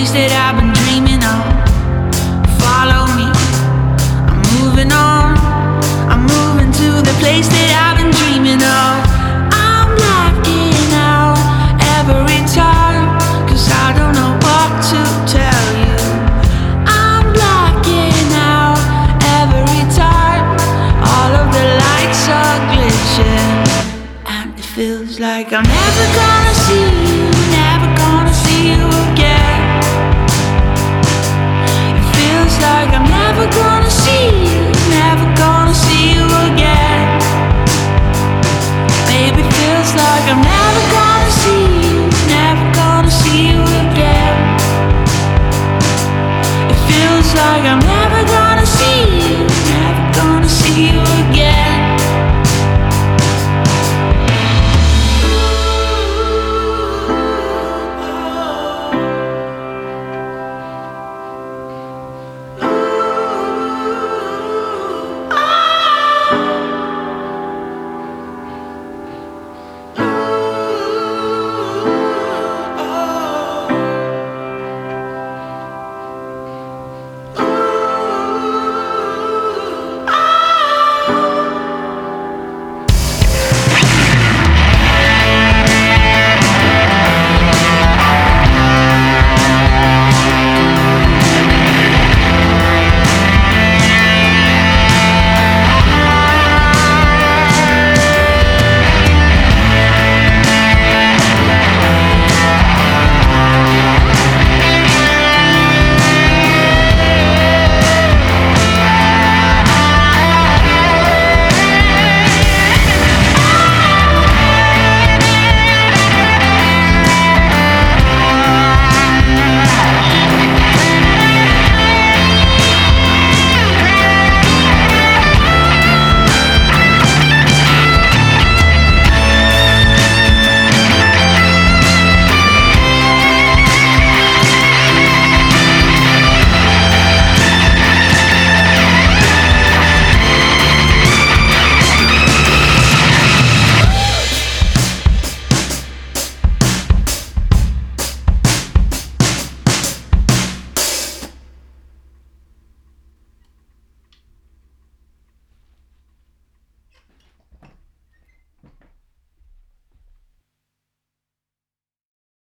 place that I've been dreaming of. Follow me, I'm moving on. I'm moving to the place that I've been dreaming of. I'm blacking out every time, 'cause I don't know what to tell you. I'm blacking out every time. All of the lights are glitching, and it feels like I'm